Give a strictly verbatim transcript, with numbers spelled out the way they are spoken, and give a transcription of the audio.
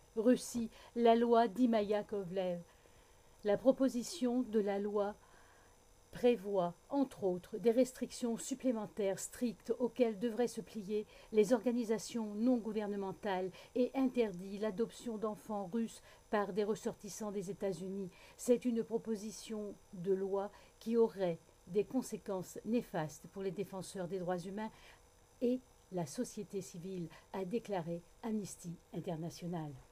Russie, la loi d'Imaya-Kovlev. La proposition de la loi prévoit, entre autres, des restrictions supplémentaires strictes auxquelles devraient se plier les organisations non gouvernementales et interdit l'adoption d'enfants russes par des ressortissants des États-Unis. C'est une proposition de loi qui aurait des conséquences néfastes pour les défenseurs des droits humains et la société civile, a déclaré Amnesty International.